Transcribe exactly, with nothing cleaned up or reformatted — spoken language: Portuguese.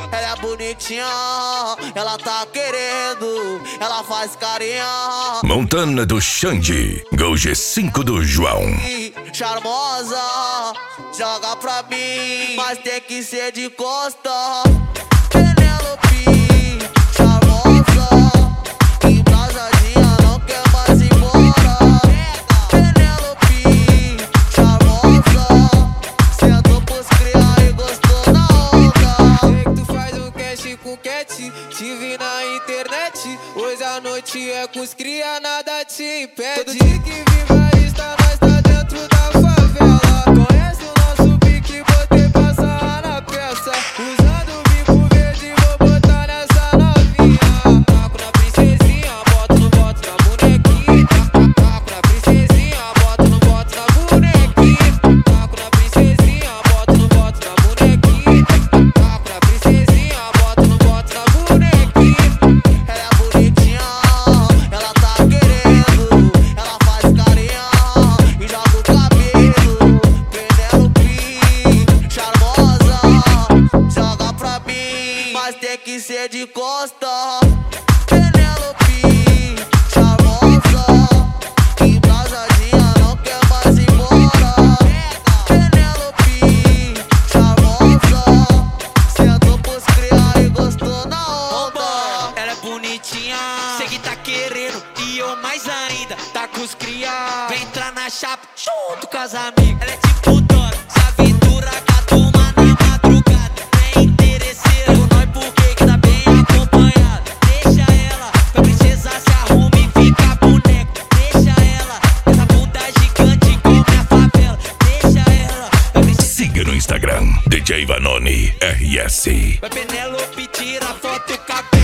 Ela é bonitinha, ela tá querendo, ela faz carinha. Montana do Xande, Gol G cinco do João. Charmosa, joga pra mim, mas tem que ser de costa. Penelope, charmosa, embrasadinha, não quer mais ir embora. Penelope, charmosa, sentou pros criar e gostou na onda. Sei que tu faz um cash com cat, te vi na internet. Hoje a noite é com os cria, nada te impede. Todo dia que viva está, nós tá dentro da favela. Conhece o nosso pique, botei pra sarrar na peça. Usando o bico verde, vou botar nessa novinha. Taco na princesinha, bota no boto na bonequinha. Taco na princesinha, bota no boto na bonequinha. Taco na princesinha, bota no boto na bonequinha. Taco na princesinha, bota no boto na bonequinha. Ela é bonitinha, ela tá querendo, ela faz carinha e joga o cabelo. Penelope, charmosa, joga pra mim, mas tem que ser de costa. Penelope, charmosa, embrasadinha, não quer mais ir embora. Penelope, charmosa, sentou pros criar e gostou na onda. Ela é bonitinha, sei que tá querendo, e eu mais ainda, tá com os cria. Vem entrar na chapa, junto com as amigas. Ela é tipo Dora, se aventura com a turma na madrugada. Tem interesseiro, nós porque que tá bem acompanhado. Deixa ela, pra princesa se arruma e fica boneca. Deixa ela, essa bunda gigante como a favela. Deixa ela, pra princesa. Siga no Instagram, D J Vanoni R S. Vai Penelope, tira foto com a